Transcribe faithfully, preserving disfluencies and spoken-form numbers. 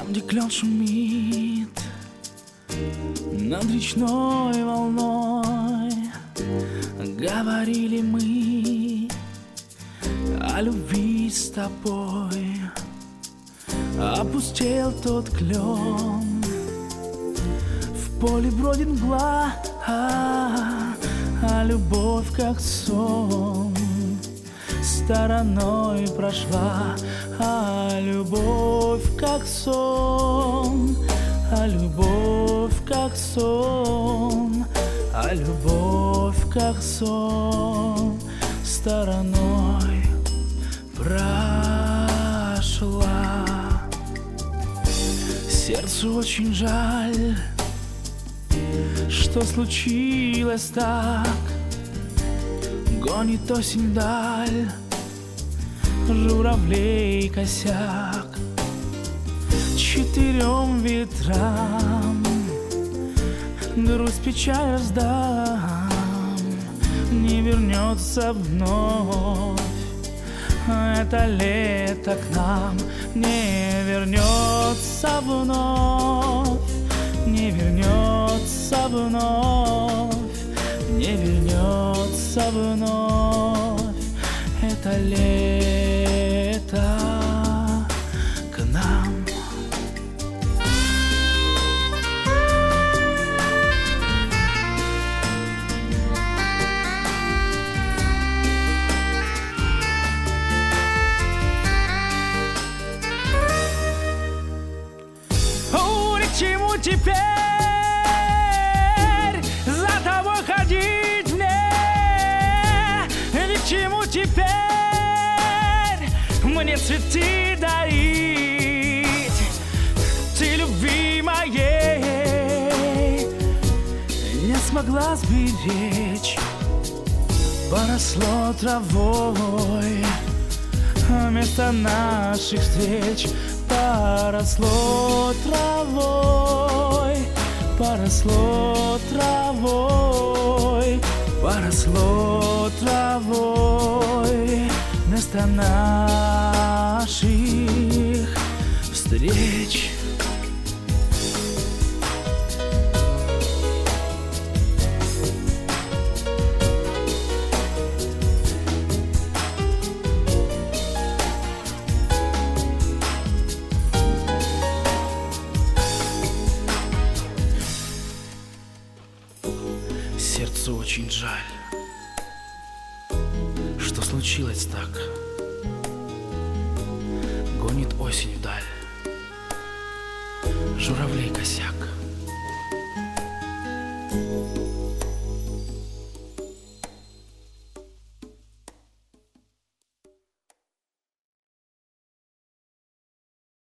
где клен шумит над речной волной, говорили мы о любви с тобой. Опустел тот клен, в поле бродит мгла, а, а любовь как сон стороной прошла, а любовь как сон, а любовь как сон, а любовь как сон стороной прошла. Сердцу очень жаль, что случилось так. Гонит осень даль, журавлей косяк. Четырем ветрам грусть, печаль раздам, не вернется вновь это лето к нам, не вернется вновь, не вернется вновь, не вернется вновь это лето к нам. Чему теперь за тобой ходить мне? Ведь чему теперь мне цветы дарить? Ты любви моей не смогла сберечь, поросло травой вместо наших встреч. Поросло травой, поросло травой, поросло травой вместо наших встреч. Сердцу очень жаль, что случилось так. Гонит осень вдаль, журавлей косяк.